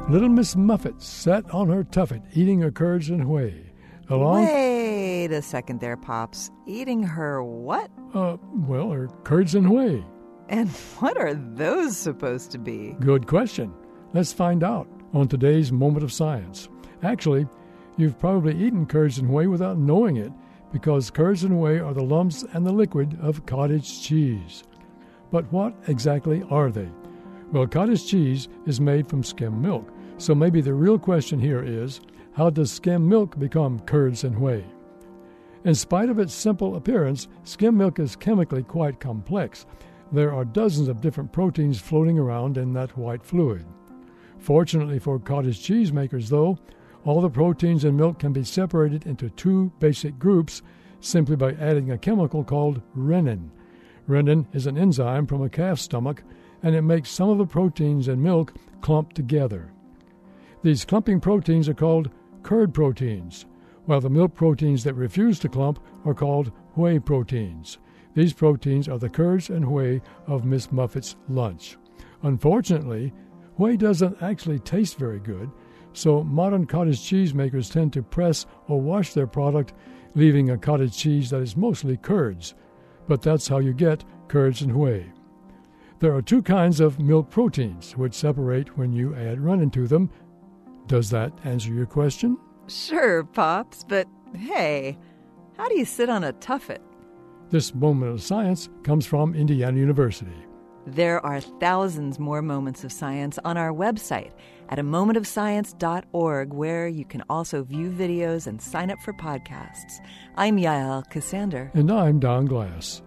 Little Miss Muffet sat on her tuffet, eating her curds and whey. Wait a second there, Pops. Eating her what? Well, her curds and whey. And what are those supposed to be? Good question. Let's find out on today's Moment of Science. Actually, you've probably eaten curds and whey without knowing it, because curds and whey are the lumps and the liquid of cottage cheese. But what exactly are they? Well, cottage cheese is made from skim milk, so maybe the real question here is, how does skim milk become curds and whey? In spite of its simple appearance, skim milk is chemically quite complex. There are dozens of different proteins floating around in that white fluid. Fortunately for cottage cheese makers, though, all the proteins in milk can be separated into two basic groups simply by adding a chemical called rennin. Rennin is an enzyme from a calf's stomach, and it makes some of the proteins in milk clump together. These clumping proteins are called curd proteins, while the milk proteins that refuse to clump are called whey proteins. These proteins are the curds and whey of Miss Muffet's lunch. Unfortunately, whey doesn't actually taste very good, so modern cottage cheese makers tend to press or wash their product, leaving a cottage cheese that is mostly curds. But that's how you get curds and whey. There are two kinds of milk proteins, which separate when you add rennin to them. Does that answer your question? Sure, Pops, but hey, how do you sit on a tuffet? This Moment of Science comes from Indiana University. There are thousands more moments of science on our website at amomentofscience.org, where you can also view videos and sign up for podcasts. I'm Yael Cassander. And I'm Don Glass.